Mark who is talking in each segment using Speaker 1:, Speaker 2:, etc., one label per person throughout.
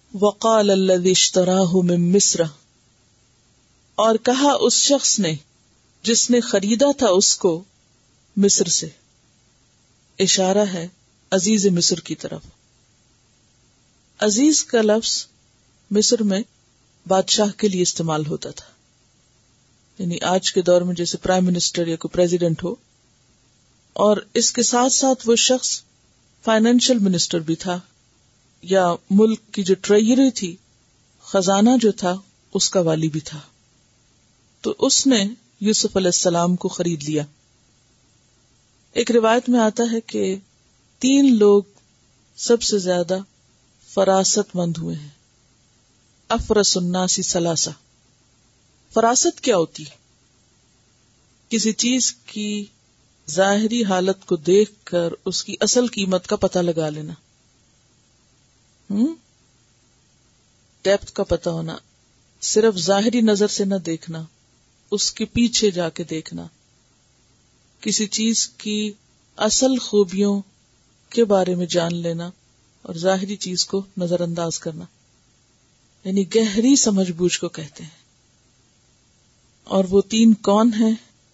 Speaker 1: وقال الذی اشتراہ من مصر، اور کہا اس شخص نے جس نے خریدا تھا اس کو مصر سے. اشارہ ہے عزیز مصر کی طرف. عزیز کا لفظ مصر میں بادشاہ کے لیے استعمال ہوتا تھا، یعنی آج کے دور میں جیسے پرائم منسٹر یا کوئی پریزیڈنٹ ہو، اور اس کے ساتھ ساتھ وہ شخص فائنینشل منسٹر بھی تھا، یا ملک کی جو ٹریجری تھی، خزانہ جو تھا، اس کا والی بھی تھا. تو اس نے یوسف علیہ السلام کو خرید لیا. ایک روایت میں آتا ہے کہ 3 لوگ سب سے زیادہ فراست مند ہوئے ہیں. افرس الناس ثلاثہ. فراست کیا ہوتی ہے؟ کسی چیز کی ظاہری حالت کو دیکھ کر اس کی اصل قیمت کا پتہ لگا لینا، ڈیپتھ کا پتہ ہونا، صرف ظاہری نظر سے نہ دیکھنا، اس کے پیچھے جا کے دیکھنا، کسی چیز کی اصل خوبیوں کے بارے میں جان لینا اور ظاہری چیز کو نظر انداز کرنا، یعنی گہری سمجھ بوجھ کو کہتے ہیں. اور وہ 3 کون ہیں؟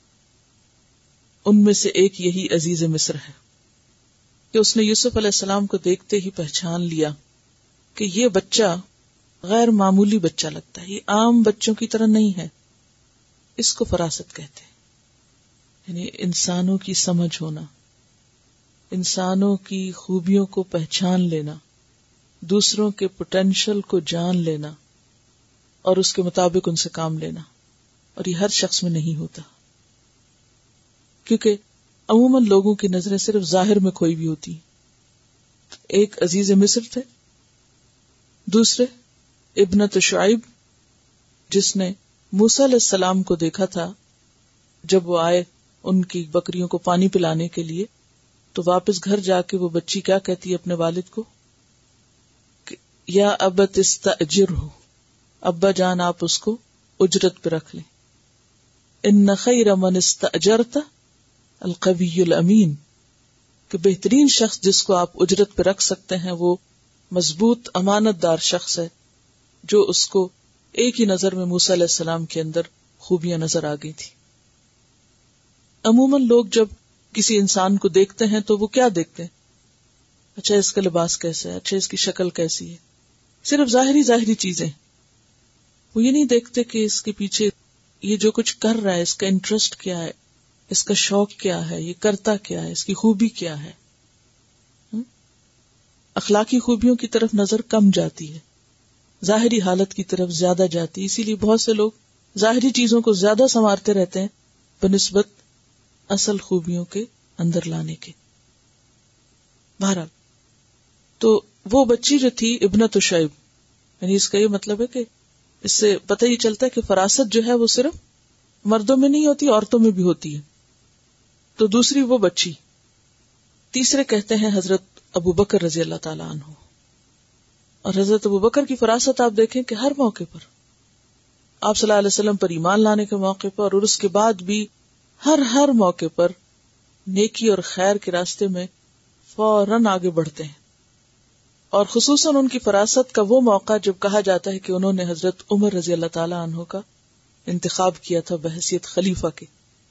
Speaker 1: ان میں سے ایک یہی عزیز مصر ہے کہ اس نے یوسف علیہ السلام کو دیکھتے ہی پہچان لیا کہ یہ بچہ غیر معمولی بچہ لگتا ہے، یہ عام بچوں کی طرح نہیں ہے. اس کو فراست کہتے ہیں، یعنی انسانوں کی سمجھ ہونا، انسانوں کی خوبیوں کو پہچان لینا، دوسروں کے پوٹینشل کو جان لینا اور اس کے مطابق ان سے کام لینا. اور یہ ہر شخص میں نہیں ہوتا، کیونکہ عموماً لوگوں کی نظریں صرف ظاہر میں کھوئی بھی ہوتی. ایک عزیز مصر تھے، دوسرے ابنت شعیب جس نے موسیٰ علیہ السلام کو دیکھا تھا جب وہ آئے ان کی بکریوں کو پانی پلانے کے لیے، تو واپس گھر جا کے وہ بچی کیا کہتی ہے اپنے والد کو کہ یا ابت استاجرہ، ابا جان آپ اس کو اجرت پہ رکھ لیں. ان خیر من استاجرت القوی الامین، کہ بہترین شخص جس کو آپ اجرت پہ رکھ سکتے ہیں وہ مضبوط امانت دار شخص ہے، جو اس کو ایک ہی نظر میں موسیٰ علیہ السلام کے اندر خوبیاں نظر آ گئی تھی. عموماً لوگ جب کسی انسان کو دیکھتے ہیں تو وہ کیا دیکھتے ہیں؟ اچھا اس کا لباس کیسا ہے، اچھا اس کی شکل کیسی ہے، صرف ظاہری چیزیں. وہ یہ نہیں دیکھتے کہ اس کے پیچھے یہ جو کچھ کر رہا ہے اس کا انٹرسٹ کیا ہے، اس کا شوق کیا ہے، یہ کرتا کیا ہے، اس کی خوبی کیا ہے. اخلاقی خوبیوں کی طرف نظر کم جاتی ہے، ظاہری حالت کی طرف زیادہ جاتی. اسی لیے بہت سے لوگ ظاہری چیزوں کو زیادہ سنوارتے رہتے ہیں بنسبت اصل خوبیوں کے اندر لانے کے. بہرحال تو وہ بچی جو تھی ابنت شعیب، یعنی اس کا یہ مطلب ہے کہ اس سے پتہ ہی چلتا ہے کہ فراست جو ہے وہ صرف مردوں میں نہیں ہوتی، عورتوں میں بھی ہوتی ہے. تو دوسری وہ بچی. تیسرے کہتے ہیں حضرت ابو بکر رضی اللہ تعالیٰ عنہ. اور حضرت ابو بکر کی فراست آپ دیکھیں کہ ہر موقع پر آپ صلی اللہ علیہ وسلم پر ایمان لانے کے موقع پر اور اس کے بعد بھی ہر موقع پر نیکی اور خیر کے راستے میں فوراً آگے بڑھتے ہیں. اور خصوصاً ان کی فراست کا وہ موقع جب کہا جاتا ہے کہ انہوں نے حضرت عمر رضی اللہ تعالیٰ عنہ کا انتخاب کیا تھا بحیثیت خلیفہ کے.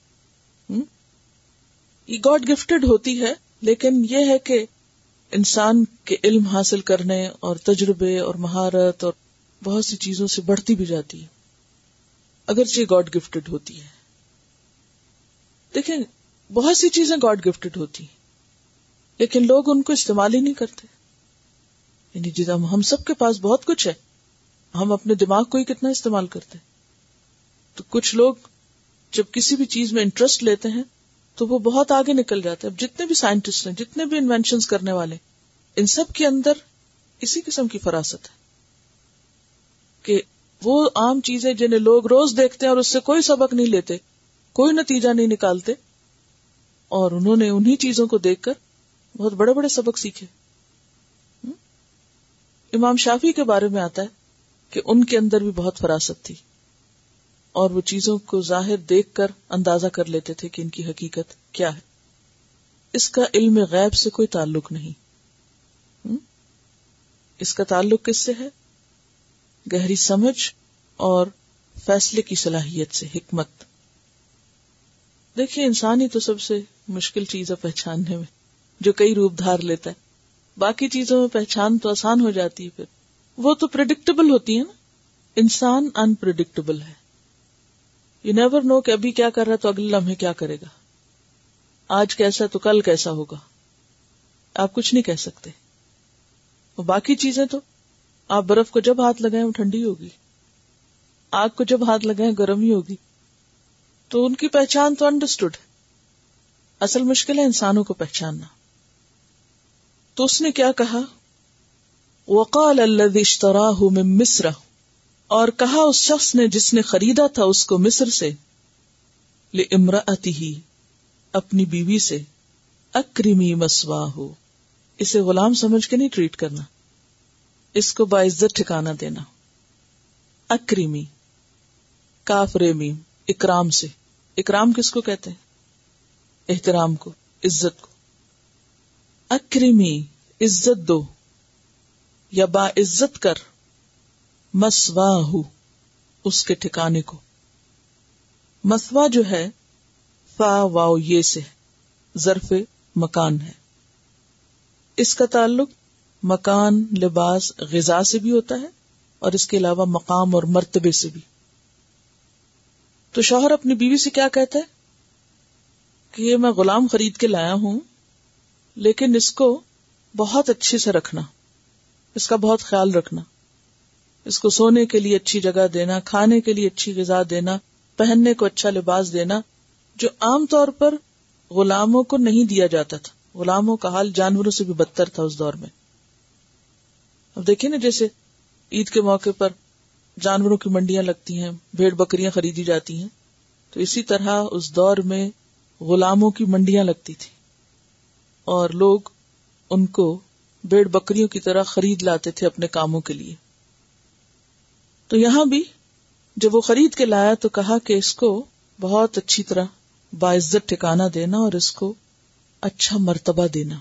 Speaker 1: یہ گاڈ گفٹڈ ہوتی ہے، لیکن یہ ہے کہ انسان کے علم حاصل کرنے اور تجربے اور مہارت اور بہت سی چیزوں سے بڑھتی بھی جاتی ہے، اگرچہ گاڈ گفٹڈ ہوتی ہے. دیکھیں بہت سی چیزیں گاڈ گفٹڈ ہوتی ہیں لیکن لوگ ان کو استعمال ہی نہیں کرتے. یعنی جب ہم سب کے پاس بہت کچھ ہے، ہم اپنے دماغ کو ہی کتنا استعمال کرتے ہیں. تو کچھ لوگ جب کسی بھی چیز میں انٹرسٹ لیتے ہیں تو وہ بہت آگے نکل جاتے ہیں. اب جتنے بھی سائنٹسٹ ہیں، جتنے بھی انوینشنز کرنے والے، ان سب کے اندر اسی قسم کی فراست ہے کہ وہ عام چیزیں جنہیں لوگ روز دیکھتے ہیں اور اس سے کوئی سبق نہیں لیتے، کوئی نتیجہ نہیں نکالتے، اور انہوں نے انہی چیزوں کو دیکھ کر بہت بڑے بڑے سبق سیکھے. امام شافعی کے بارے میں آتا ہے کہ ان کے اندر بھی بہت فراست تھی اور وہ چیزوں کو ظاہر دیکھ کر اندازہ کر لیتے تھے کہ ان کی حقیقت کیا ہے. اس کا علم غیب سے کوئی تعلق نہیں. اس کا تعلق کس سے ہے؟ گہری سمجھ اور فیصلے کی صلاحیت سے، حکمت. دیکھیے انسان ہی تو سب سے مشکل چیز ہے پہچاننے میں، جو کئی روپ دھار لیتا ہے. باقی چیزوں میں پہچان تو آسان ہو جاتی ہے، پھر وہ تو پریڈکٹیبل ہوتی ہے نا. انسان انپریڈکٹیبل ہے. یو نیور نو کہ ابھی کیا کر رہا ہے تو اگلے لمحے کیا کرے گا. آج کیسا تو کل کیسا ہوگا، آپ کچھ نہیں کہہ سکتے. وہ باقی چیزیں تو آپ برف کو جب ہاتھ لگائیں وہ ٹھنڈی ہوگی، آگ کو جب ہاتھ لگائیں گرم ہی ہوگی. تو ان کی پہچان تو انڈرسٹوڈ ہے. اصل مشکل ہے انسانوں کو پہچاننا. تو اس نے کیا کہا، وقال الذی اشتراہ من مصر، اور کہا اس شخص نے جس نے خریدا تھا اس کو مصر سے، لامرأتہ، اپنی بیوی سے، اکرمی مثواہ، اسے غلام سمجھ کے نہیں ٹریٹ کرنا، اس کو باعزت ٹھکانہ دینا. اکرمی، کاف رے میم، اکرام سے. اکرام کس کو کہتے ہیں؟ احترام کو، عزت کو. اکرمی، عزت دو یا با عزت کر، مثواہ، اس کے ٹھکانے کو. مثوا جو ہے فا واو یہ سے ظرف مکان ہے. اس کا تعلق مکان، لباس، غذا سے بھی ہوتا ہے اور اس کے علاوہ مقام اور مرتبے سے بھی. تو شوہر اپنی بیوی سے کیا کہتا ہے کہ یہ میں غلام خرید کے لایا ہوں، لیکن اس کو بہت اچھے سے رکھنا، اس کا بہت خیال رکھنا، اس کو سونے کے لیے اچھی جگہ دینا، کھانے کے لیے اچھی غذا دینا، پہننے کو اچھا لباس دینا، جو عام طور پر غلاموں کو نہیں دیا جاتا تھا. غلاموں کا حال جانوروں سے بھی بدتر تھا اس دور میں. اب دیکھیں نا، جیسے عید کے موقع پر جانوروں کی منڈیاں لگتی ہیں، بھیڑ بکریاں خریدی جاتی ہیں، تو اسی طرح اس دور میں غلاموں کی منڈیاں لگتی تھی اور لوگ ان کو بھیڑ بکریوں کی طرح خرید لاتے تھے اپنے کاموں کے لیے. تو یہاں بھی جب وہ خرید کے لایا تو کہا کہ اس کو بہت اچھی طرح باعزت ٹھکانہ دینا اور اس کو اچھا مرتبہ دینا.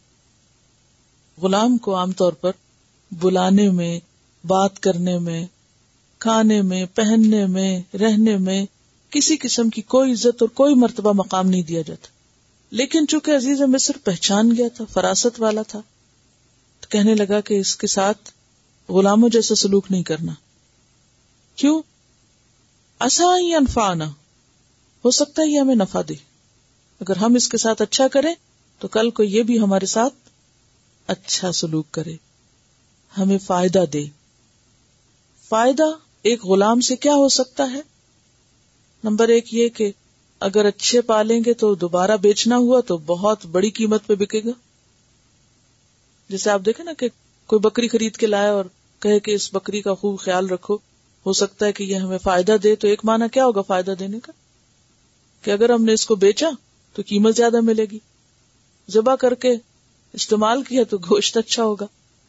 Speaker 1: غلام کو عام طور پر بلانے میں، بات کرنے میں، کھانے میں، پہننے میں، رہنے میں کسی قسم کی کوئی عزت اور کوئی مرتبہ مقام نہیں دیا جاتا. لیکن چونکہ عزیز مصر پہچان گیا تھا، فراست والا تھا، تو کہنے لگا کہ اس کے ساتھ غلاموں جیسا سلوک نہیں کرنا. کیوں؟ عسیٰ ینفعنا، ہو سکتا ہے یہ ہمیں نفع دے. اگر ہم اس کے ساتھ اچھا کریں تو کل کو یہ بھی ہمارے ساتھ اچھا سلوک کرے، ہمیں فائدہ دے. فائدہ ایک غلام سے کیا ہو سکتا ہے؟ نمبر ایک یہ کہ اگر اچھے پالیں گے تو دوبارہ بیچنا ہوا تو بہت بڑی قیمت پہ بکے گا. جیسے آپ دیکھیں نا کہ کوئی بکری خرید کے لائے اور کہے کہ اس بکری کا خوب خیال رکھو، ہو سکتا ہے کہ یہ ہمیں فائدہ دے. تو ایک معنی کیا ہوگا فائدہ دینے کا؟ کہ اگر ہم نے اس کو بیچا تو قیمت زیادہ ملے گی، ذبح کر کے استعمال کیا تو گوشت اچھا ہوگا.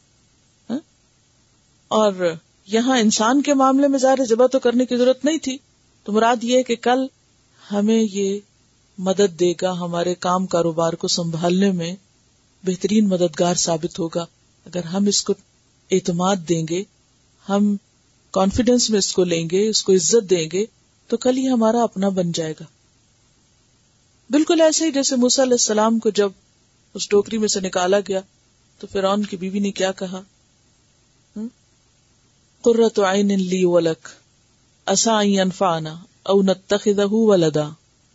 Speaker 1: اور یہاں انسان کے معاملے میں ظاہر ذبح تو کرنے کی ضرورت نہیں تھی، تو مراد یہ ہے کہ کل ہمیں یہ مدد دے گا، ہمارے کام کاروبار کو سنبھالنے میں بہترین مددگار ثابت ہوگا. اگر ہم اس کو اعتماد دیں گے، ہم کانفیڈنس میں اس کو لیں گے، اس کو عزت دیں گے، تو کل یہ ہمارا اپنا بن جائے گا. بالکل ایسے ہی جیسے موسیٰ علیہ السلام کو جب اس ٹوکری میں سے نکالا گیا تو فرعون کی بیوی نے کیا کہا، قرۃ عین لی ولک عسیٰ ان ینفعنا او نتخذہ ولدا،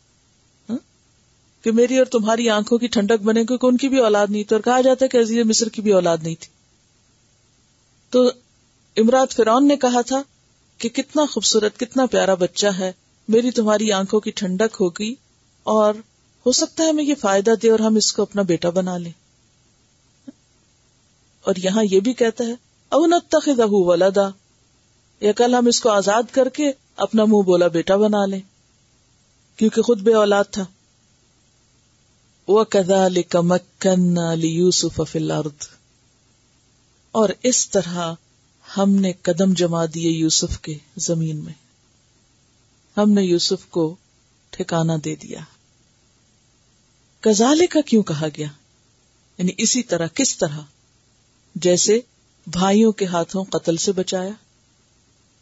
Speaker 1: کہ میری اور تمہاری آنکھوں کی ٹھنڈک بنے، کیونکہ ان کی بھی اولاد نہیں تھی، اور کہا جاتا ہے کہ عزیز مصر کی بھی اولاد نہیں تھی. تو امراۃ فرعون نے کہا تھا کہ کتنا خوبصورت، کتنا پیارا بچہ ہے، میری تمہاری آنکھوں کی ٹھنڈک ہوگی اور ہو سکتا ہے ہمیں یہ فائدہ دے اور ہم اس کو اپنا بیٹا بنا لیں. اور یہاں یہ بھی کہتا ہے او نتخذہ ولدا، یا کل ہم اس کو آزاد کر کے اپنا منہ بولا بیٹا بنا لیں، کیونکہ خود بے اولاد تھا. وَكَذَلِكَ مَكَّنَّا لِيُوسُفَ فِي الْأَرْضِ، اور اس طرح ہم نے قدم جما دیے یوسف کے زمین میں، ہم نے یوسف کو ٹھکانہ دے دیا. کذالک کیوں کہا گیا؟ یعنی اسی طرح، کس طرح؟ جیسے بھائیوں کے ہاتھوں قتل سے بچایا،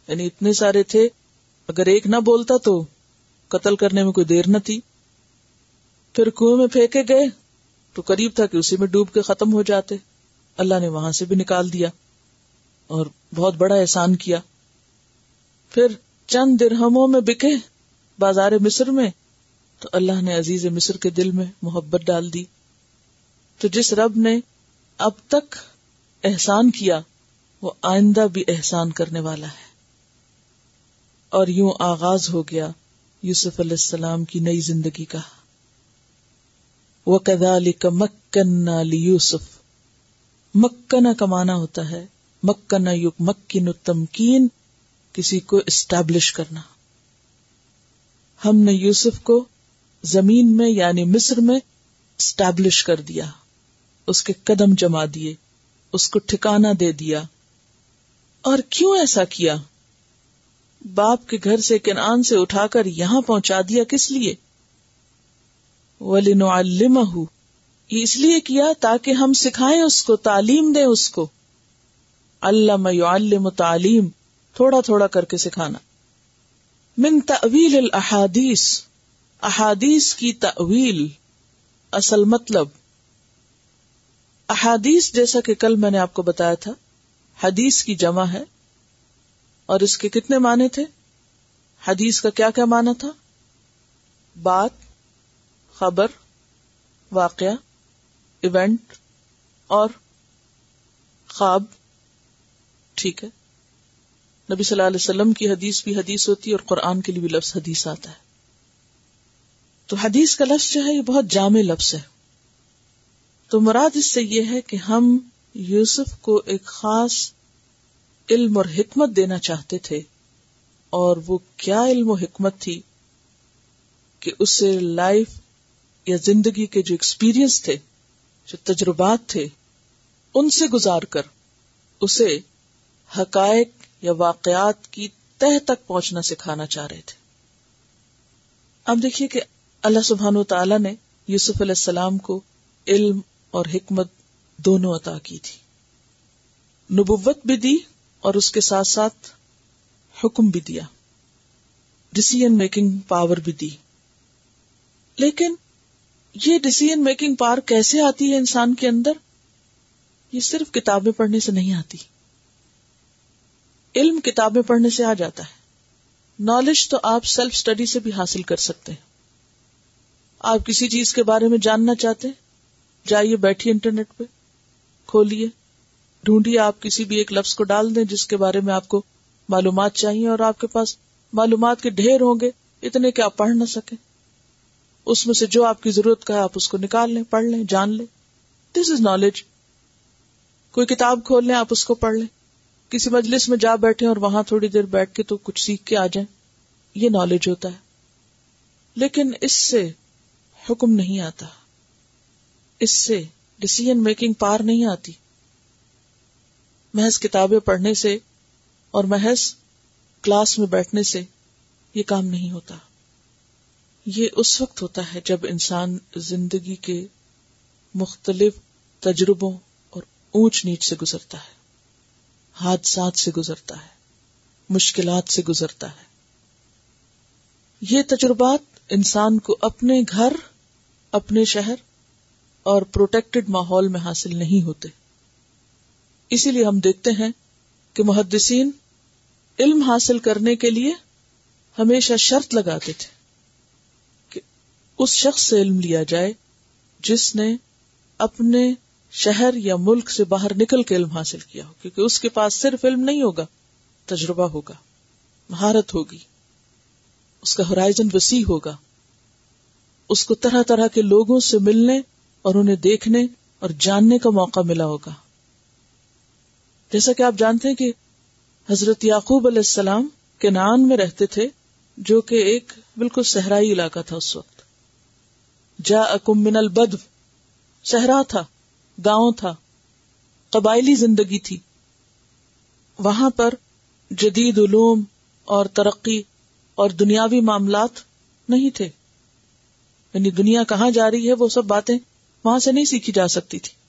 Speaker 1: یعنی اتنے سارے تھے، اگر ایک نہ بولتا تو قتل کرنے میں کوئی دیر نہ تھی. پھر کنویں میں پھینکے گئے تو قریب تھا کہ اسی میں ڈوب کے ختم ہو جاتے. اللہ نے وہاں سے بھی نکال دیا اور بہت بڑا احسان کیا. پھر چند درہموں میں بکے بازار مصر میں تو اللہ نے عزیز مصر کے دل میں محبت ڈال دی. تو جس رب نے اب تک احسان کیا وہ آئندہ بھی احسان کرنے والا ہے. اور یوں آغاز ہو گیا یوسف علیہ السلام کی نئی زندگی کا. وَكَذَلِكَ مَكَّنَّا لِيُوسُف. مکنا کا معنی ہوتا ہے مکنا یمکن تمکین، کسی کو اسٹیبلش کرنا. ہم نے یوسف کو زمین میں یعنی مصر میں اسٹیبلش کر دیا، اس کے قدم جما دیے، اس کو ٹھکانہ دے دیا. اور کیوں ایسا کیا؟ باپ کے گھر سے کنعان سے اٹھا کر یہاں پہنچا دیا کس لیے؟ وَلِنُعَلِّمَهُ، یہ اس لیے کیا تاکہ ہم سکھائیں اس کو، تعلیم دیں اس کو. علم یعلم تعلیم، تھوڑا تھوڑا کر کے سکھانا. من تأویل الاحادیث، احادیث کی تأویل. اصل مطلب احادیث، جیسا کہ کل میں نے آپ کو بتایا تھا، حدیث کی جمع ہے اور اس کے کتنے معنی تھے؟ حدیث کا کیا کیا معنی تھا؟ بات، خبر، واقعہ، ایونٹ اور خواب. ٹھیک ہے. نبی صلی اللہ علیہ وسلم کی حدیث بھی حدیث ہوتی ہے اور قرآن کے لیے بھی لفظ حدیث آتا ہے. تو حدیث کا لفظ جو ہے یہ بہت جامع لفظ ہے. تو مراد اس سے یہ ہے کہ ہم یوسف کو ایک خاص علم اور حکمت دینا چاہتے تھے، اور وہ کیا علم و حکمت تھی کہ اسے لائف یا زندگی کے جو ایکسپیرینس تھے، جو تجربات تھے، ان سے گزار کر اسے حقائق یا واقعات کی تہ تک پہنچنا سکھانا چاہ رہے تھے. اب دیکھیے کہ اللہ سبحانہ وتعالی نے یوسف علیہ السلام کو علم اور حکمت دونوں عطا کی تھی. نبوت بھی دی اور اس کے ساتھ ساتھ حکم بھی دیا، ڈیسیژن میکنگ پاور بھی دی. لیکن یہ ڈیسیژن میکنگ پاور کیسے آتی ہے انسان کے اندر؟ یہ صرف کتابیں پڑھنے سے نہیں آتی. علم کتابیں پڑھنے سے آ جاتا ہے، نالج تو آپ سیلف اسٹڈی سے بھی حاصل کر سکتے ہیں. آپ کسی چیز کے بارے میں جاننا چاہتے ہیں، جائیے بیٹھیے انٹرنیٹ پہ، کھولیے، ڈھونڈیے، آپ کسی بھی ایک لفظ کو ڈال دیں جس کے بارے میں آپ کو معلومات چاہیے، اور آپ کے پاس معلومات کے ڈھیر ہوں گے، اتنے کہ آپ پڑھ نہ سکیں. اس میں سے جو آپ کی ضرورت کا ہے آپ اس کو نکال لیں، پڑھ لیں، جان لیں. This is knowledge. کوئی کتاب کھول لیں، آپ اس کو پڑھ لیں. کسی مجلس میں جا بیٹھے اور وہاں تھوڑی دیر بیٹھ کے تو کچھ سیکھ کے آ جائیں، یہ نالج ہوتا ہے. لیکن اس سے حکم نہیں آتا، اس سے ڈیسیژن میکنگ پاور نہیں آتی. محض کتابیں پڑھنے سے اور محض کلاس میں بیٹھنے سے یہ کام نہیں ہوتا. یہ اس وقت ہوتا ہے جب انسان زندگی کے مختلف تجربوں اور اونچ نیچ سے گزرتا ہے، حادثات سے گزرتا ہے، مشکلات سے گزرتا ہے. یہ تجربات انسان کو اپنے گھر، اپنے شہر اور پروٹیکٹڈ ماحول میں حاصل نہیں ہوتے. اسی لیے ہم دیکھتے ہیں کہ محدثین علم حاصل کرنے کے لیے ہمیشہ شرط لگاتے تھے کہ اس شخص سے علم لیا جائے جس نے اپنے شہر یا ملک سے باہر نکل کے علم حاصل کیا ہو، کیونکہ اس کے پاس صرف علم نہیں ہوگا، تجربہ ہوگا، مہارت ہوگی، اس کا ہورائزن وسیع ہوگا، اس کو طرح طرح کے لوگوں سے ملنے اور انہیں دیکھنے اور جاننے کا موقع ملا ہوگا. جیسا کہ آپ جانتے ہیں کہ حضرت یعقوب علیہ السلام کنعان میں رہتے تھے، جو کہ ایک بالکل صحرائی علاقہ تھا. اس وقت جاءکم من البدو، صحرا تھا، گاؤں تھا، قبائلی زندگی تھی. وہاں پر جدید علوم اور ترقی اور دنیاوی معاملات نہیں تھے، یعنی دنیا کہاں جا رہی ہے وہ سب باتیں وہاں سے نہیں سیکھی جا سکتی تھی.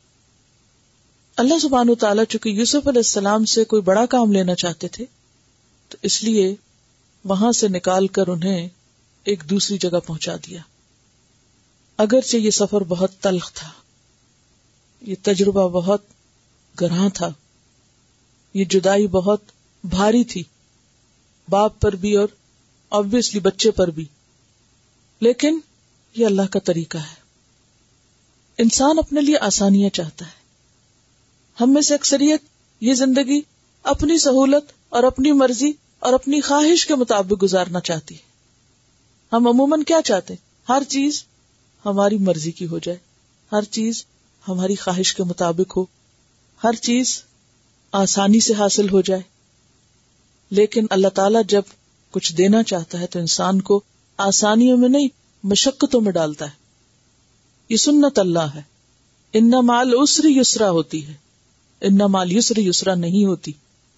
Speaker 1: اللہ سبحانہ وتعالیٰ چونکہ یوسف علیہ السلام سے کوئی بڑا کام لینا چاہتے تھے تو اس لیے وہاں سے نکال کر انہیں ایک دوسری جگہ پہنچا دیا. اگرچہ یہ سفر بہت تلخ تھا، یہ تجربہ بہت گراں تھا، یہ جدائی بہت بھاری تھی، باپ پر بھی اور obviously بچے پر بھی، لیکن یہ اللہ کا طریقہ ہے. انسان اپنے لیے آسانیاں چاہتا ہے. ہم میں سے اکثریت یہ زندگی اپنی سہولت اور اپنی مرضی اور اپنی خواہش کے مطابق گزارنا چاہتی ہے. ہم عموماً کیا چاہتے ہیں؟ ہر چیز ہماری مرضی کی ہو جائے، ہر چیز ہماری خواہش کے مطابق ہو، ہر چیز آسانی سے حاصل ہو جائے. لیکن اللہ تعالیٰ جب کچھ دینا چاہتا ہے تو انسان کو آسانیوں میں نہیں، مشقتوں میں ڈالتا ہے. یہ سنت اللہ ہے. ان مع العسر یسرا ہوتی ہے، ان مع العسر یسرا نہیں ہوتی.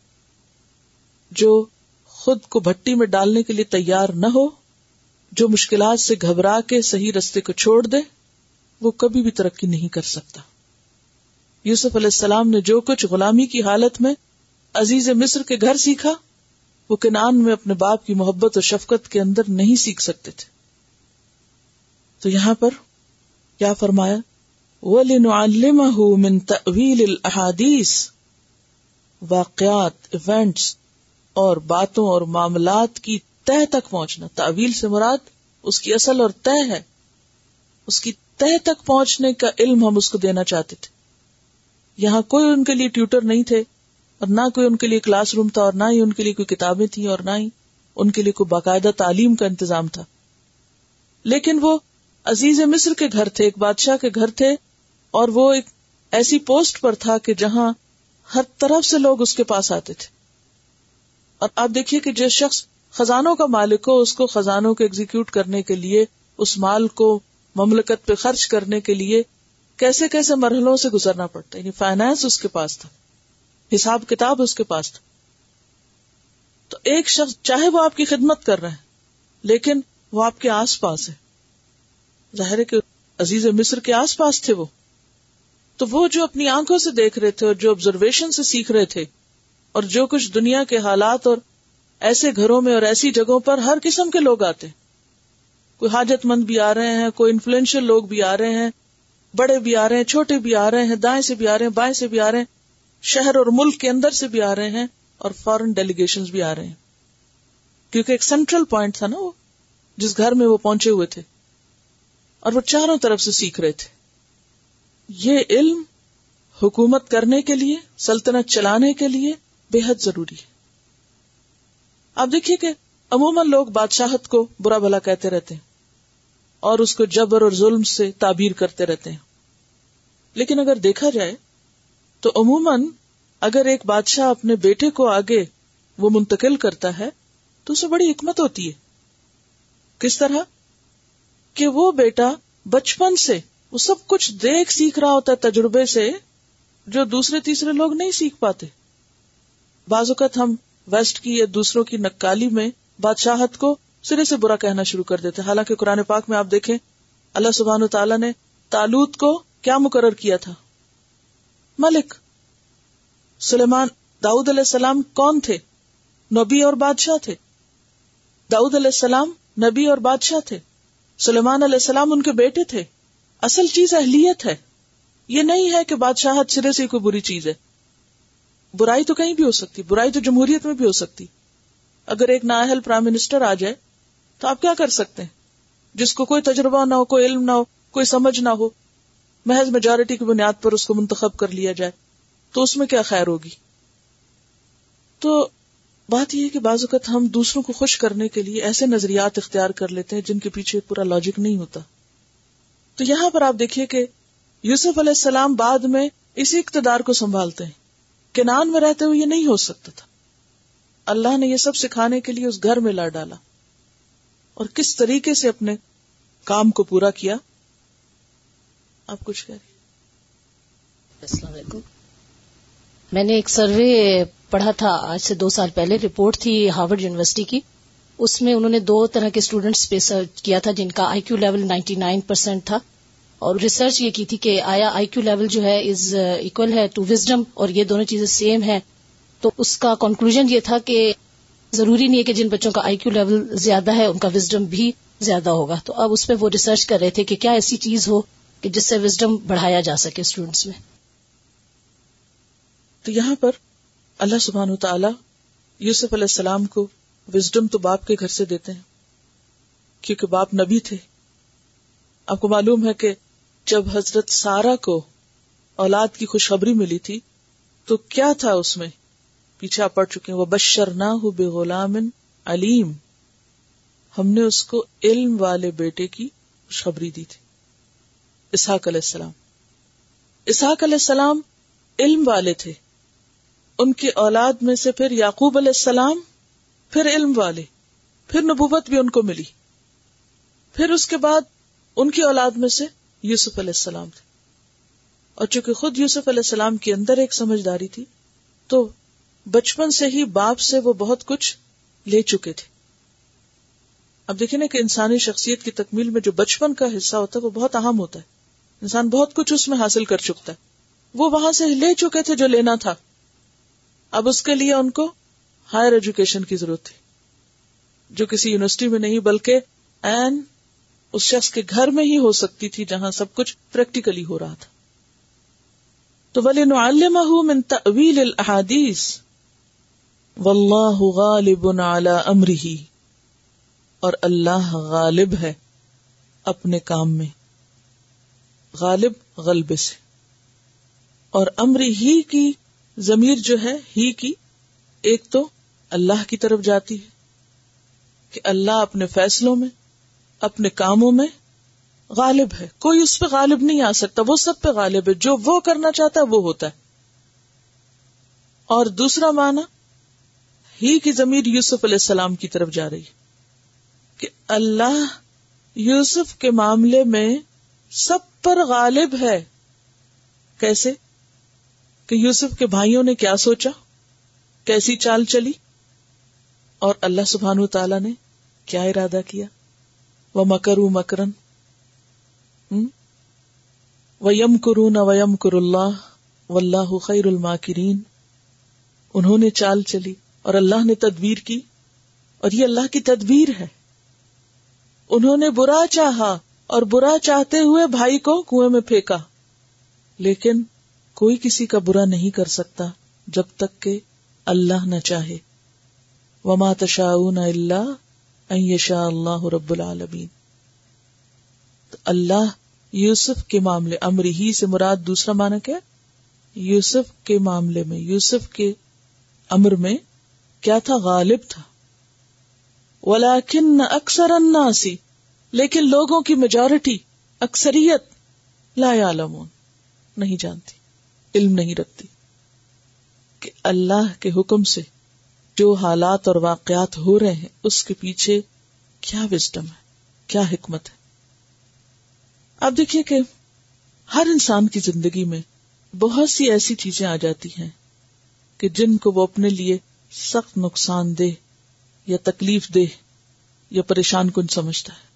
Speaker 1: جو خود کو بھٹی میں ڈالنے کے لیے تیار نہ ہو، جو مشکلات سے گھبرا کے صحیح رستے کو چھوڑ دے، وہ کبھی بھی ترقی نہیں کر سکتا. یوسف علیہ السلام نے جو کچھ غلامی کی حالت میں عزیز مصر کے گھر سیکھا، وہ کنعان میں اپنے باپ کی محبت اور شفقت کے اندر نہیں سیکھ سکتے تھے. تو یہاں پر کیا فرمایا؟ وَلِنُعَلِّمَهُ مِن تَأْوِيلِ الْأَحَادِيثِ، واقعات، ایونٹس اور باتوں اور معاملات کی تہ تک پہنچنا. تعویل سے مراد اس کی اصل اور تہ ہے. اس کی تہ تک پہنچنے کا علم ہم اس کو دینا چاہتے تھے. یہاں کوئی ان کے لیے ٹیوٹر نہیں تھے، اور نہ کوئی ان کے لیے کلاس روم تھا، اور نہ ہی ان کے لیے کوئی کتابیں تھیں، اور نہ ہی ان کے لیے کوئی باقاعدہ تعلیم کا انتظام تھا. لیکن وہ عزیز مصر کے گھر تھے، ایک بادشاہ کے گھر تھے، اور وہ ایک ایسی پوسٹ پر تھا کہ جہاں ہر طرف سے لوگ اس کے پاس آتے تھے. اور آپ دیکھیے کہ جس شخص خزانوں کا مالک ہو، اس کو خزانوں کو ایگزیکیوٹ کرنے کے لیے، اس مال کو مملکت پہ خرچ کرنے کے لیے کیسے کیسے مرحلوں سے گزرنا پڑتا ہے. یعنی فائنانس اس کے پاس تھا، حساب کتاب اس کے پاس تھا. تو ایک شخص چاہے وہ آپ کی خدمت کر رہے ہیں، لیکن وہ آپ کے آس پاس ہے. ظاہر ہے کہ عزیز مصر کے آس پاس تھے وہ، تو وہ جو اپنی آنکھوں سے دیکھ رہے تھے اور جو آبزرویشن سے سیکھ رہے تھے، اور جو کچھ دنیا کے حالات اور ایسے گھروں میں اور ایسی جگہوں پر ہر قسم کے لوگ آتے ہیں. کوئی حاجت مند بھی آ رہے ہیں، کوئی انفلوئنشل لوگ بھی آ رہے ہیں، بڑے بھی آ رہے ہیں، چھوٹے بھی آ رہے ہیں، دائیں سے بھی آ رہے ہیں، بائیں سے بھی آ رہے ہیں، شہر اور ملک کے اندر سے بھی آ رہے ہیں، اور فارن ڈیلیگیشنز بھی آ رہے ہیں. کیونکہ ایک سینٹرل پوائنٹ تھا نا وہ، جس گھر میں وہ پہنچے ہوئے تھے، اور وہ چاروں طرف سے سیکھ رہے تھے. یہ علم حکومت کرنے کے لیے، سلطنت چلانے کے لیے بے حد ضروری ہے. آپ دیکھیے کہ عموماً لوگ بادشاہت کو برا بھلا کہتے رہتے ہیں اور اس کو جبر اور ظلم سے تعبیر کرتے رہتے ہیں. لیکن اگر دیکھا جائے تو عموماً اگر ایک بادشاہ اپنے بیٹے کو آگے وہ منتقل کرتا ہے تو اسے بڑی حکمت ہوتی ہے. کس طرح کہ وہ بیٹا بچپن سے وہ سب کچھ دیکھ سیکھ رہا ہوتا ہے تجربے سے، جو دوسرے تیسرے لوگ نہیں سیکھ پاتے. بعض اوقات ہم ویسٹ کی یا دوسروں کی نکالی میں بادشاہت کو سرے سے برا کہنا شروع کر دیتے. حالانکہ قرآن پاک میں آپ دیکھیں اللہ سبحانہ وتعالیٰ نے طالوت کو کیا مقرر کیا تھا؟ ملک. سلیمان، داؤد علیہ السلام کون تھے؟ نبی اور بادشاہ تھے. داؤد علیہ السلام نبی اور بادشاہ تھے، سلیمان علیہ السلام ان کے بیٹے تھے. اصل چیز اہلیت ہے. یہ نہیں ہے کہ بادشاہت سرے سے کوئی بری چیز ہے. برائی تو کہیں بھی ہو سکتی، برائی تو جمہوریت میں بھی ہو سکتی. اگر ایک نااہل پرائم منسٹر آ جائے تو آپ کیا کر سکتے ہیں؟ جس کو کوئی تجربہ نہ ہو، کوئی علم نہ ہو، کوئی سمجھ نہ ہو، محض میجورٹی کی بنیاد پر اس کو منتخب کر لیا جائے تو اس میں کیا خیر ہوگی؟ تو بات یہ ہے کہ بعض اوقات ہم دوسروں کو خوش کرنے کے لیے ایسے نظریات اختیار کر لیتے ہیں جن کے پیچھے پورا لاجک نہیں ہوتا. تو یہاں پر آپ دیکھیے کہ یوسف علیہ السلام بعد میں اسی اقتدار کو سنبھالتے ہیں. کنعان میں رہتے ہوئے یہ نہیں ہو سکتا تھا. اللہ نے یہ سب سکھانے کے لیے اس گھر میں لا ڈالا، اور کس طریقے سے اپنے کام کو پورا کیا. آپ کچھ کہہ رہی؟
Speaker 2: السلام علیکم. میں نے ایک سروے پڑھا تھا آج سے 2 سال پہلے، رپورٹ تھی ہارورڈ یونیورسٹی کی. اس میں انہوں نے 2 طرح کے اسٹوڈنٹس پہ سرچ کیا تھا جن کا آئی کیو لیول 99% تھا، اور ریسرچ یہ کی تھی کہ آیا آئی کیو لیول جو ہے از ایکول ہے ٹو وزڈم، اور یہ دونوں چیزیں سیم ہے. تو اس کا کنکلوژن یہ تھا کہ ضروری نہیں ہے کہ جن بچوں کا آئی کیو لیول زیادہ ہے ان کا وزڈم بھی زیادہ ہوگا. تو اب اس پہ وہ ریسرچ کر رہے تھے کہ کیا ایسی چیز ہو کہ جس سے وزڈم بڑھایا جا سکے اسٹوڈنٹس میں.
Speaker 1: تو یہاں پر اللہ سبحانہ وتعالی یوسف علیہ السلام کو وزڈم تو باپ کے گھر سے دیتے ہیں کیونکہ باپ نبی تھے. آپ کو معلوم ہے کہ جب حضرت سارہ کو اولاد کی خوشخبری ملی تھی تو کیا تھا اس میں، پیچھے آپ پڑھ چکے ہیں، وَبَشَّرْنَاهُ بِغُلَامٍ عَلِيمٍ، ہم نے اس کو علم والے بیٹے کی خوشخبری دی تھی، اسحاق علیہ السلام. اسحاق علیہ السلام علم والے تھے، ان کی اولاد میں سے پھر یعقوب علیہ السلام، پھر علم والے، پھر نبوت بھی ان کو ملی، پھر اس کے بعد ان کی اولاد میں سے یوسف علیہ السلام تھے. اور چونکہ خود یوسف علیہ السلام کے اندر ایک سمجھداری تھی تو بچپن سے ہی باپ سے وہ بہت کچھ لے چکے تھے. اب دیکھیں نا کہ انسانی شخصیت کی تکمیل میں جو بچپن کا حصہ ہوتا ہے وہ بہت اہم ہوتا ہے. انسان بہت کچھ اس میں حاصل کر چکتا ہے، وہ وہاں سے لے چکے تھے جو لینا تھا. اب اس کے لیے ان کو ہائر ایجوکیشن کی ضرورت تھی جو کسی یونیورسٹی میں نہیں بلکہ عین اس شخص کے گھر میں ہی ہو سکتی تھی جہاں سب کچھ پریکٹیکلی ہو رہا تھا. تو وَلِنُعَلِّمَهُ مِن تَأْوِيلِ الْأَحَادِيثِ وَاللَّهُ غَالِبٌ عَلَى أَمْرِهِ، اور اللہ غالب ہے اپنے کام میں، غالب غلبے سے. اور امر ہی کی ضمیر جو ہے ہی کی ایک تو اللہ کی طرف جاتی ہے کہ اللہ اپنے فیصلوں میں، اپنے کاموں میں غالب ہے، کوئی اس پہ غالب نہیں آ سکتا، وہ سب پہ غالب ہے، جو وہ کرنا چاہتا ہے وہ ہوتا ہے. اور دوسرا معنی ہی کی ضمیر یوسف علیہ السلام کی طرف جا رہی ہے کہ اللہ یوسف کے معاملے میں سب پر غالب ہے. کیسے؟ کہ یوسف کے بھائیوں نے کیا سوچا، کیسی چال چلی، اور اللہ سبحانہ وتعالی نے کیا ارادہ کیا. وَمَكَرُوا مَكْرًا وَيَمْكُرُونَ وَيَمْكُرُ اللَّهُ وَاللَّهُ خَيْرُ الْمَاكِرِينَ. انہوں نے چال چلی اور اللہ نے تدبیر کی، اور یہ اللہ کی تدبیر ہے. انہوں نے برا چاہا اور برا چاہتے ہوئے بھائی کو کنویں میں پھینکا، لیکن کوئی کسی کا برا نہیں کر سکتا جب تک کہ اللہ نہ چاہے. وَمَا تَشَاءُونَ إِلَّا أَن يَشَاءَ اللَّهُ رَبُّ الْعَالَمِينَ. تو اللہ یوسف کے معاملے، امر ہی سے مراد دوسرا معنی کیا؟ یوسف کے معاملے میں، یوسف کے امر میں کیا تھا؟ غالب تھا. وَلَكِنَّ أَكْثَرَ النَّاسِ، لیکن لوگوں کی میجورٹی، اکثریت، لا يعلمون، نہیں جانتی، علم نہیں رکھتی کہ اللہ کے حکم سے جو حالات اور واقعات ہو رہے ہیں اس کے پیچھے کیا وزڈم ہے، کیا حکمت ہے. اب دیکھیے کہ ہر انسان کی زندگی میں بہت سی ایسی چیزیں آ جاتی ہیں کہ جن کو وہ اپنے لیے سخت نقصان دہ یا تکلیف دہ یا پریشان کن سمجھتا ہے.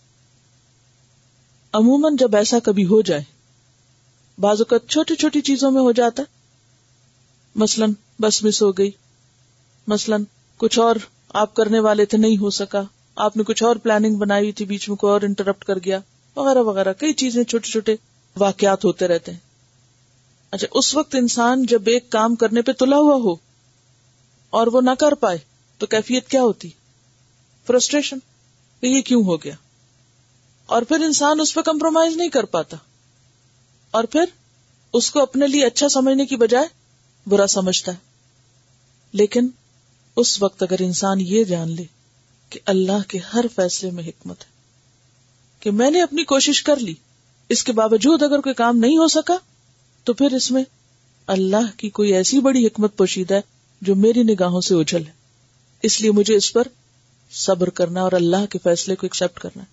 Speaker 1: عموماً جب ایسا کبھی ہو جائے، بعض اوقات چھوٹی چھوٹی چیزوں میں ہو جاتا ہے، مثلاً بس مس ہو گئی، مثلاً کچھ اور آپ کرنے والے تھے نہیں ہو سکا، آپ نے کچھ اور پلاننگ بنائی ہوئی تھی، بیچ میں کوئی اور انٹرپٹ کر گیا، وغیرہ وغیرہ. کئی چیزیں، چھوٹے چھوٹے واقعات ہوتے رہتے ہیں. اچھا، اس وقت انسان جب ایک کام کرنے پہ تلا ہوا ہو اور وہ نہ کر پائے تو کیفیت کیا ہوتی؟ فرسٹریشن، کہ یہ کیوں ہو گیا. اور پھر انسان اس پہ کمپرومائز نہیں کر پاتا، اور پھر اس کو اپنے لیے اچھا سمجھنے کی بجائے برا سمجھتا ہے. لیکن اس وقت اگر انسان یہ جان لے کہ اللہ کے ہر فیصلے میں حکمت ہے، کہ میں نے اپنی کوشش کر لی، اس کے باوجود اگر کوئی کام نہیں ہو سکا تو پھر اس میں اللہ کی کوئی ایسی بڑی حکمت پوشیدہ ہے جو میری نگاہوں سے اوجھل ہے، اس لیے مجھے اس پر صبر کرنا اور اللہ کے فیصلے کو ایکسپٹ کرنا ہے.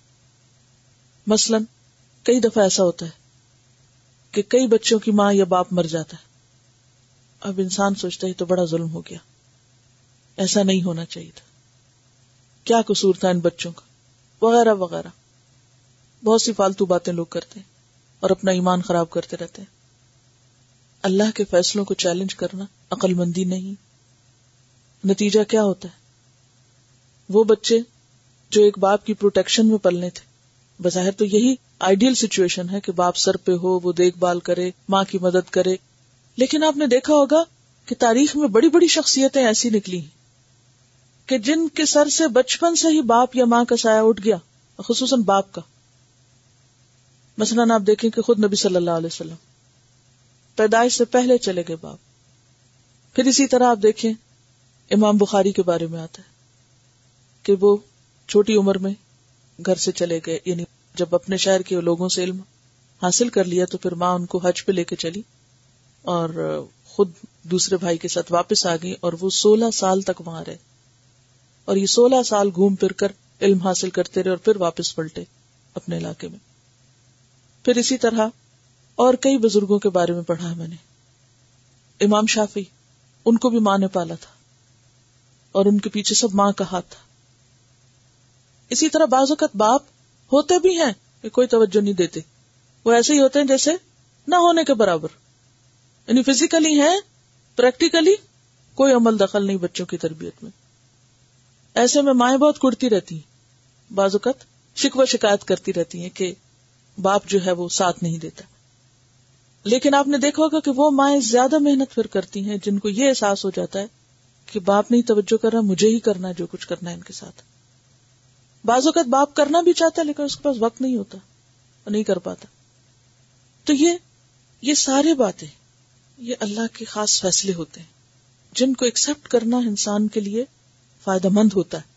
Speaker 1: مثلا کئی دفعہ ایسا ہوتا ہے کہ کئی بچوں کی ماں یا باپ مر جاتا ہے. اب انسان سوچتا ہے تو بڑا ظلم ہو گیا، ایسا نہیں ہونا چاہیے تھا، کیا قصور تھا ان بچوں کا، وغیرہ وغیرہ. بہت سی فالتو باتیں لوگ کرتے ہیں اور اپنا ایمان خراب کرتے رہتے ہیں. اللہ کے فیصلوں کو چیلنج کرنا عقل مندی نہیں. نتیجہ کیا ہوتا ہے؟ وہ بچے جو ایک باپ کی پروٹیکشن میں پلنے تھے، بظاہر تو یہی آئیڈیل سچویشن ہے کہ باپ سر پہ ہو، وہ دیکھ بھال کرے، ماں کی مدد کرے. لیکن آپ نے دیکھا ہوگا کہ تاریخ میں بڑی بڑی شخصیتیں ایسی نکلی ہیں کہ جن کے سر سے بچپن سے ہی باپ یا ماں کا سایہ اٹھ گیا، خصوصاً باپ کا. مثلاً آپ دیکھیں کہ خود نبی صلی اللہ علیہ وسلم پیدائش سے پہلے چلے گئے باپ. پھر اسی طرح آپ دیکھیں امام بخاری کے بارے میں آتا ہے کہ وہ چھوٹی عمر میں گھر سے چلے گئے، یعنی جب اپنے شہر کے لوگوں سے علم حاصل کر لیا تو پھر ماں ان کو حج پہ لے کے چلی اور خود دوسرے بھائی کے ساتھ واپس آ گئی، اور وہ 16 سال تک وہاں رہے، اور یہ 16 سال گھوم پھر کر علم حاصل کرتے رہے اور پھر واپس پلٹے اپنے علاقے میں. پھر اسی طرح اور کئی بزرگوں کے بارے میں پڑھا ہے میں نے. امام شافعی، ان کو بھی ماں نے پالا تھا اور ان کے پیچھے سب ماں کا ہاتھ تھا. اسی طرح بعض اوقات باپ ہوتے بھی ہیں کہ کوئی توجہ نہیں دیتے، وہ ایسے ہی ہوتے ہیں جیسے نہ ہونے کے برابر، یعنی فزیکلی ہیں، پریکٹیکلی کوئی عمل دخل نہیں بچوں کی تربیت میں. ایسے میں مائیں بہت کڑتی رہتی ہیں، بعض اوقات شکوہ شکایت کرتی رہتی ہیں کہ باپ جو ہے وہ ساتھ نہیں دیتا. لیکن آپ نے دیکھا ہوگا کہ وہ مائیں زیادہ محنت پھر کرتی ہیں جن کو یہ احساس ہو جاتا ہے کہ باپ نہیں توجہ کر رہا، مجھے ہی کرنا ہے جو کچھ کرنا ہے ان کے ساتھ. بعض اوقات باپ کرنا بھی چاہتا ہے لیکن اس کے پاس وقت نہیں ہوتا، وہ نہیں کر پاتا. تو یہ سارے باتیں، یہ اللہ کے خاص فیصلے ہوتے ہیں جن کو ایکسپٹ کرنا انسان کے لیے فائدہ مند ہوتا ہے.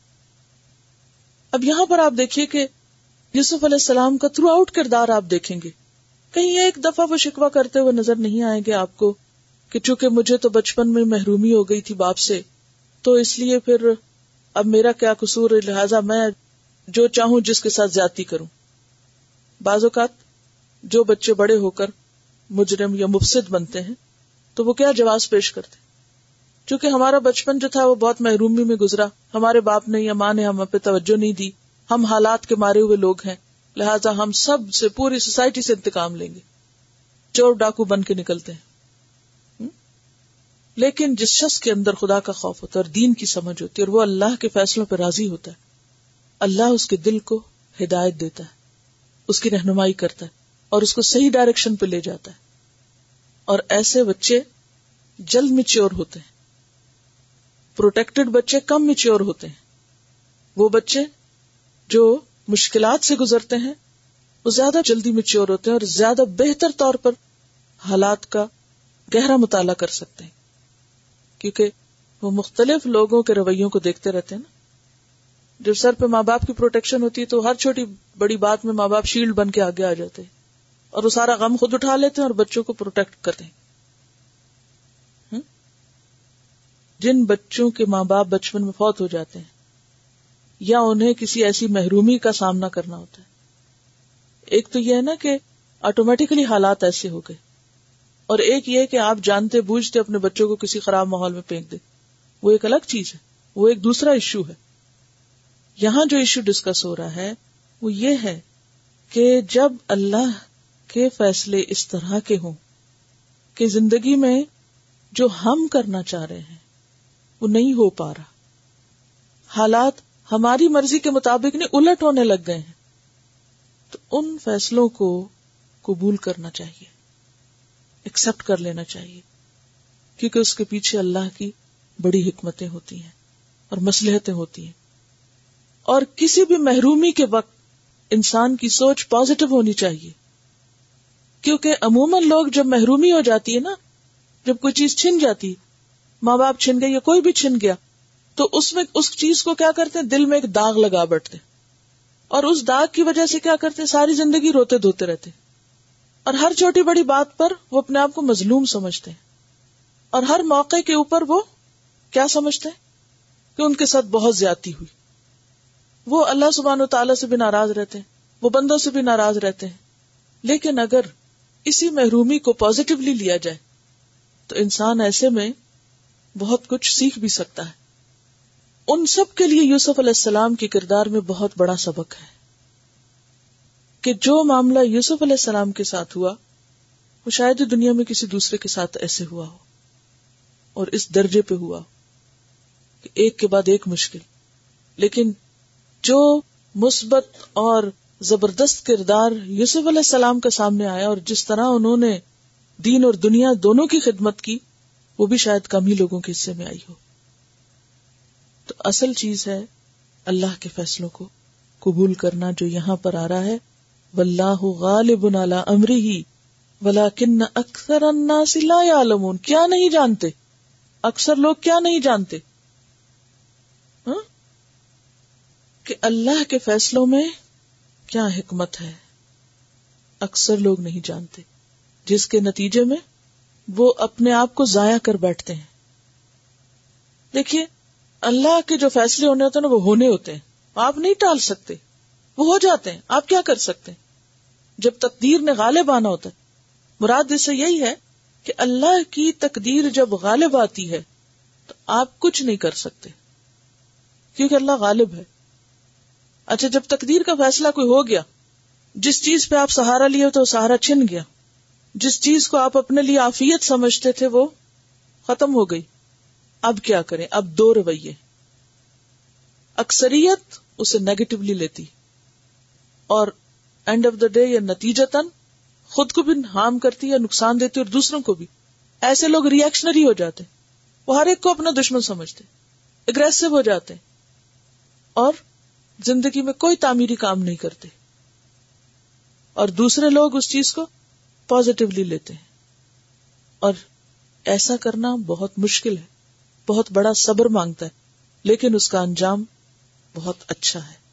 Speaker 1: اب یہاں پر آپ دیکھیے کہ یوسف علیہ السلام کا تھرو آؤٹ کردار آپ دیکھیں گے، کہیں ایک دفعہ وہ شکوہ کرتے ہوئے نظر نہیں آئیں گے آپ کو کہ چونکہ مجھے تو بچپن میں محرومی ہو گئی تھی باپ سے، تو اس لیے پھر اب میرا کیا قصور ہے، لہٰذا میں جو چاہوں جس کے ساتھ زیادتی کروں. بعض اوقات جو بچے بڑے ہو کر مجرم یا مفسد بنتے ہیں تو وہ کیا جواز پیش کرتے، چونکہ ہمارا بچپن جو تھا وہ بہت محرومی میں گزرا، ہمارے باپ نے یا ماں نے ہم پہ توجہ نہیں دی، ہم حالات کے مارے ہوئے لوگ ہیں، لہٰذا ہم سب سے، پوری سوسائٹی سے انتقام لیں گے، چور ڈاکو بن کے نکلتے ہیں. لیکن جس شخص کے اندر خدا کا خوف ہوتا ہے اور دین کی سمجھ ہوتی ہے اور وہ اللہ کے فیصلوں پہ راضی ہوتا ہے، اللہ اس کے دل کو ہدایت دیتا ہے، اس کی رہنمائی کرتا ہے اور اس کو صحیح ڈائریکشن پہ لے جاتا ہے. اور ایسے بچے جلد میچور ہوتے ہیں. پروٹیکٹڈ بچے کم میچور ہوتے ہیں. وہ بچے جو مشکلات سے گزرتے ہیں وہ زیادہ جلدی میچور ہوتے ہیں اور زیادہ بہتر طور پر حالات کا گہرا مطالعہ کر سکتے ہیں، کیونکہ وہ مختلف لوگوں کے رویوں کو دیکھتے رہتے ہیں نا. جب سر پہ ماں باپ کی پروٹیکشن ہوتی ہے تو ہر چھوٹی بڑی بات میں ماں باپ شیلڈ بن کے آگے آ جاتے ہیں اور وہ سارا غم خود اٹھا لیتے ہیں اور بچوں کو پروٹیکٹ کرتے ہیں. جن بچوں کے ماں باپ بچپن میں فوت ہو جاتے ہیں یا انہیں کسی ایسی محرومی کا سامنا کرنا ہوتا ہے، ایک تو یہ ہے نا کہ آٹومیٹکلی حالات ایسے ہو گئے، اور ایک یہ کہ آپ جانتے بوجھتے اپنے بچوں کو کسی خراب ماحول میں پھینک دیں، وہ ایک الگ چیز ہے، وہ ایک دوسرا ایشو ہے. یہاں جو ایشو ڈسکس ہو رہا ہے وہ یہ ہے کہ جب اللہ کے فیصلے اس طرح کے ہوں کہ زندگی میں جو ہم کرنا چاہ رہے ہیں وہ نہیں ہو پا رہا، حالات ہماری مرضی کے مطابق نہیں الٹ ہونے لگ گئے ہیں، تو ان فیصلوں کو قبول کرنا چاہیے، ایکسپٹ کر لینا چاہیے، کیونکہ اس کے پیچھے اللہ کی بڑی حکمتیں ہوتی ہیں اور مصلحتیں ہوتی ہیں. اور کسی بھی محرومی کے وقت انسان کی سوچ پازیٹو ہونی چاہیے، کیونکہ عموماً لوگ جب محرومی ہو جاتی ہے نا، جب کوئی چیز چھن جاتی، ماں باپ چھن گئے یا کوئی بھی چھن گیا، تو اس میں اس چیز کو کیا کرتے ہیں، دل میں ایک داغ لگا بیٹھتے، اور اس داغ کی وجہ سے کیا کرتے ہیں، ساری زندگی روتے دھوتے رہتے، اور ہر چھوٹی بڑی بات پر وہ اپنے آپ کو مظلوم سمجھتے ہیں، اور ہر موقع کے اوپر وہ کیا سمجھتے ہیں کہ ان کے ساتھ بہت زیادتی ہوئی. وہ اللہ سبحانہ وتعالیٰ سے بھی ناراض رہتے ہیں، وہ بندوں سے بھی ناراض رہتے ہیں. لیکن اگر اسی محرومی کو پازیٹیولی لیا جائے تو انسان ایسے میں بہت کچھ سیکھ بھی سکتا ہے. ان سب کے لیے یوسف علیہ السلام کے کردار میں بہت بڑا سبق ہے کہ جو معاملہ یوسف علیہ السلام کے ساتھ ہوا وہ شاید دنیا میں کسی دوسرے کے ساتھ ایسے ہوا ہو اور اس درجے پہ ہوا ہو کہ ایک کے بعد ایک مشکل. لیکن جو مثبت اور زبردست کردار یوسف علیہ السلام کا سامنے آیا اور جس طرح انہوں نے دین اور دنیا دونوں کی خدمت کی، وہ بھی شاید کم ہی لوگوں کے حصے میں آئی ہو. تو اصل چیز ہے اللہ کے فیصلوں کو قبول کرنا جو یہاں پر آ رہا ہے، واللہ غالب علی امرہ ولکن اکثر الناس لا یعلمون. کیا نہیں جانتے؟ اکثر لوگ کیا نہیں جانتے؟ کہ اللہ کے فیصلوں میں کیا حکمت ہے، اکثر لوگ نہیں جانتے، جس کے نتیجے میں وہ اپنے آپ کو ضائع کر بیٹھتے ہیں. دیکھیے اللہ کے جو فیصلے ہونے ہوتے ہیں نا، وہ ہونے ہوتے ہیں، آپ نہیں ٹال سکتے، وہ ہو جاتے ہیں. آپ کیا کر سکتے ہیں؟ جب تقدیر نے غالب آنا ہوتا ہے، مراد اس سے یہی ہے کہ اللہ کی تقدیر جب غالب آتی ہے تو آپ کچھ نہیں کر سکتے، کیونکہ اللہ غالب ہے. اچھا، جب تقدیر کا فیصلہ کوئی ہو گیا، جس چیز پہ آپ سہارا لیے تو سہارا چھن گیا، جس چیز کو آپ اپنے لیے عافیت سمجھتے تھے وہ ختم ہو گئی، اب کیا کریں؟ اب دو رویے. اکثریت اسے نیگیٹولی لیتی اور اینڈ آف دا ڈے یہ نتیجتاً خود کو بھی ہارم کرتی ہے، نقصان دیتی اور دوسروں کو بھی. ایسے لوگ ری ایکشنری ہو جاتے، وہ ہر ایک کو اپنا دشمن سمجھتے، اگریسو ہو جاتے اور زندگی میں کوئی تعمیری کام نہیں کرتے. اور دوسرے لوگ اس چیز کو پازیٹیولی لیتے ہیں. اور ایسا کرنا بہت مشکل ہے، بہت بڑا صبر مانگتا ہے، لیکن اس کا انجام بہت اچھا ہے.